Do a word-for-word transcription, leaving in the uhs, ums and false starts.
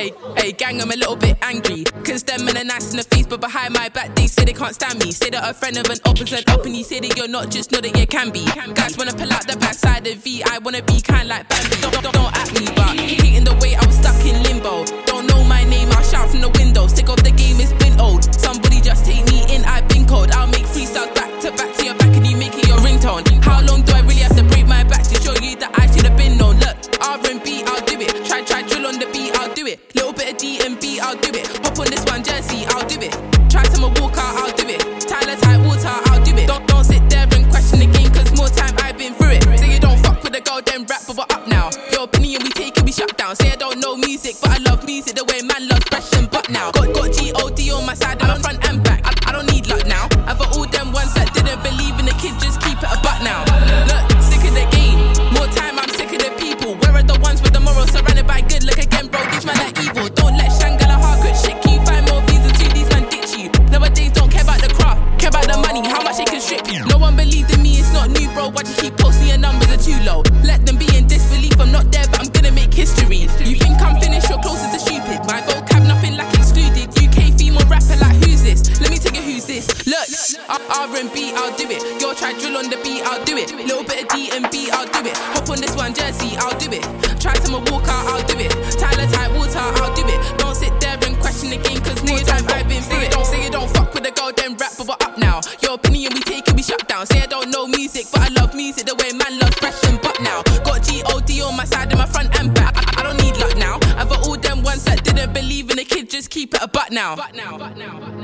Hey, hey, gang, I'm a little bit angry. Cause them men are nice in the face, but behind my back they say they can't stand me. Say that a friend of an opposite up, and you say that you're not, just know that you can be. Guys wanna pull out the backside of V, I wanna be kind like Bambi. Don't, don't, don't at me, but hating the way I was stuck in limbo. Don't know my name, I'll shout from the window. Sick of the game, it's been old. Somebody just take me in, I've been cold. I'll make freestyles back to back to your back, and you make it your ringtone. How long do I really have to break my back to show you that I should have been known? Look, R and B, I'll do it. Try, try, drill on the beat, I'll do it. Little bit of D and B, I'll do it. Hop on this one, Jersey, I'll do it. Try some walk out, I'll do it. Tyler, tight water, I'll do it. Don't, don't sit there and question the game, cause more time I've been through it. Say you don't fuck with a girl, then rap, but we're up now. Your opinion, we take it, we shut down. Say I don't know music, but I love music the way man loves fresh and butt now. Got, got G O D on my side, and I'm front and back. I, I don't need luck now. I've got all them ones that didn't believe in the kid, just keep it a butt now. Look, sick of the game, more time I'm sick of the people. Where are the ones with the moral surrounded by good? Look again, bro, these man are evil. Don't let Shangala hardcore shit keep find more views until these man ditch you. Nowadays don't care about the craft, care about the money, how much they can strip you. No one believed in me, it's not new, bro. Why do you keep posting your numbers are too low? Let them be in disbelief, I'm not there, but I'm gonna make history. You think I'm finished, you're closer to stupid. My vocab, nothing like excluded. U K female rapper, like who's this? Let me tell you who's this. Look, R and B, I'll do it. Yo, try drill on the beat, I'll do it. Little bit of D and B, I'll do it. Hop on this one, Jersey, I'll do it. Try some walk out, I'll do it. Tyler, tight water, I'll do it. Don't sit there and question the game, cause more time I've been through it. Don't say you don't fuck with a girl, then rap, but we're up now. Your opinion, we take it, we shut down. Say I don't know music, but I love music the way man loves fresh and butt now. Got G O D on my side and my front and back. I, I don't need luck now. I've got all them ones that didn't believe in the kid, just keep it a butt now. Butt now. Butt now.